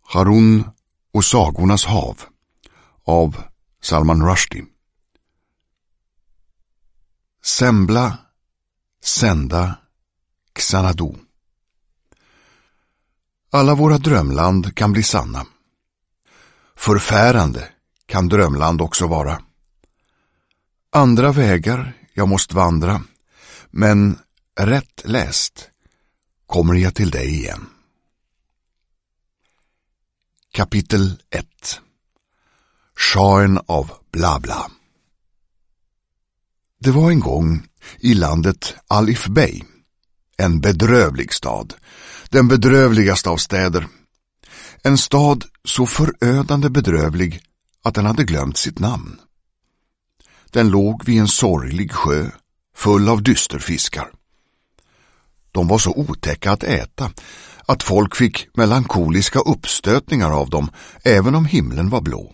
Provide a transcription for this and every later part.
Harun och sagornas hav av Salman Rushdie. Sembla, Senda, Xanadu. Alla våra drömland kan bli sanna. Förfärande kan drömland också vara. Andra vägar jag måste vandra, men rätt läst kommer jag till dig igen. Kapitel 1. Shahen av Blabla. Det var en gång i landet Alif Bey, en bedrövlig stad, den bedrövligaste av städer. En stad så förödande bedrövlig att den hade glömt sitt namn. Den låg vid en sorglig sjö, full av dysterfiskar. De var så otäcka att äta att folk fick melankoliska uppstötningar av dem, även om himlen var blå.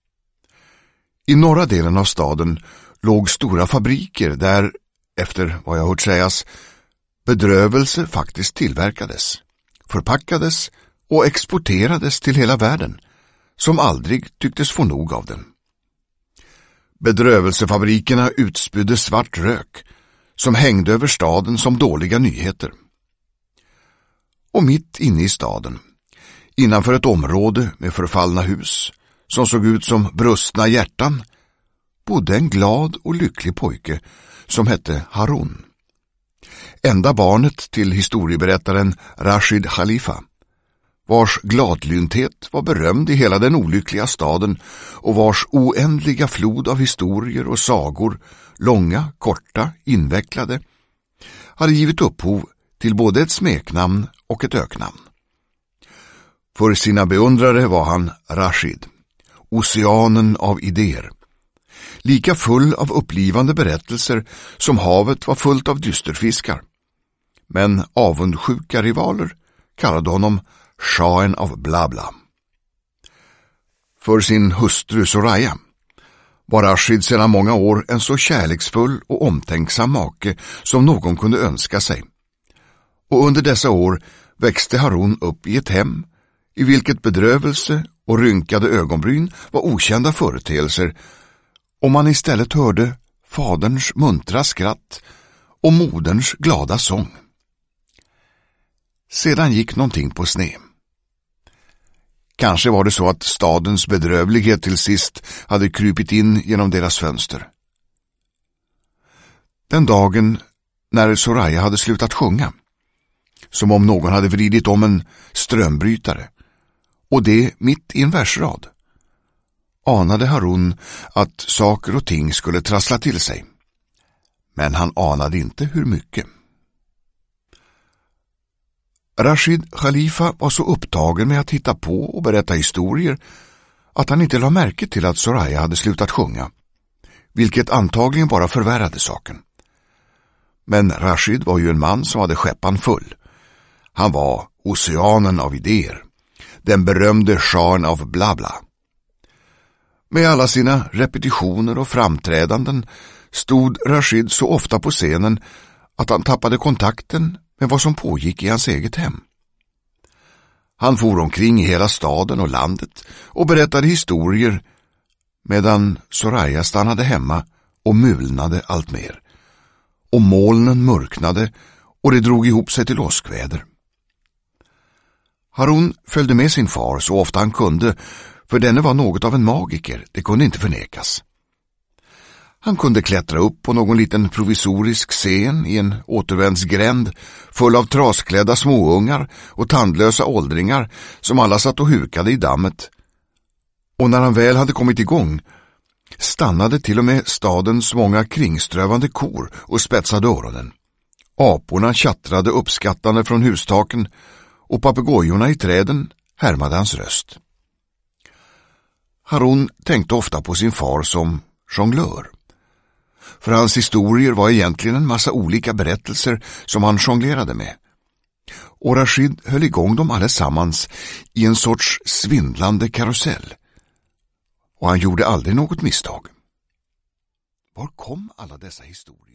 I norra delen av staden låg stora fabriker där, efter vad jag hört sägas, bedrövelse faktiskt tillverkades, förpackades och exporterades till hela världen, som aldrig tycktes få nog av den. Bedrövelsefabrikerna utspydde svart rök som hängde över staden som dåliga nyheter. Och mitt inne i staden, innanför ett område med förfallna hus som såg ut som brustna hjärtan, bodde en glad och lycklig pojke som hette Harun. Enda barnet till historieberättaren Rashid Khalifa, vars gladlynthet var berömd i hela den olyckliga staden och vars oändliga flod av historier och sagor, långa, korta, invecklade, hade givit upphov till både ett smeknamn och ett öknamn. För sina beundrare var han Rashid, oceanen av idéer, lika full av upplivande berättelser som havet var fullt av dysterfiskar. Men avundsjuka rivaler kallade honom Shahen av Blabla. För sin hustru Soraya var Rashid sedan många år en så kärleksfull och omtänksam make som någon kunde önska sig. Och under dessa år växte Harun upp i ett hem i vilket bedrövelse och rynkade ögonbryn var okända företeelser, och man istället hörde faderns muntra skratt och moderns glada sång. Sedan gick någonting på sned. Kanske var det så att stadens bedrövlighet till sist hade krypit in genom deras fönster. Den dagen när Soraya hade slutat sjunga, som om någon hade vridit om en strömbrytare, och det mitt i en versrad, anade Harun att saker och ting skulle trassla till sig. Men han anade inte hur mycket. Rashid Khalifa var så upptagen med att hitta på och berätta historier att han inte lade märke till att Soraya hade slutat sjunga, vilket antagligen bara förvärrade saken. Men Rashid var ju en man som hade skäppan full. Han var oceanen av idéer, den berömde Shahen av Blabla. Med alla sina repetitioner och framträdanden stod Rashid så ofta på scenen att han tappade kontakten med vad som pågick i hans eget hem. Han for omkring i hela staden och landet och berättade historier, medan Soraya stannade hemma och mulnade allt mer. Och molnen mörknade och det drog ihop sig till åskväder. Harun följde med sin far så ofta han kunde, för denne var något av en magiker, det kunde inte förnekas. Han kunde klättra upp på någon liten provisorisk scen i en återvändsgränd full av trasklädda småungar och tandlösa åldringar som alla satt och hukade i dammet. Och när han väl hade kommit igång stannade till och med stadens många kringströvande kor och spetsade öronen. Aporna tjattrade uppskattande från hustaken och papegojorna i träden härmade hans röst. Harun tänkte ofta på sin far som jonglör. För hans historier var egentligen en massa olika berättelser som han jonglerade med. Och Rashid höll igång dem allesammans i en sorts svindlande karusell. Och han gjorde aldrig något misstag. Var kom alla dessa historier?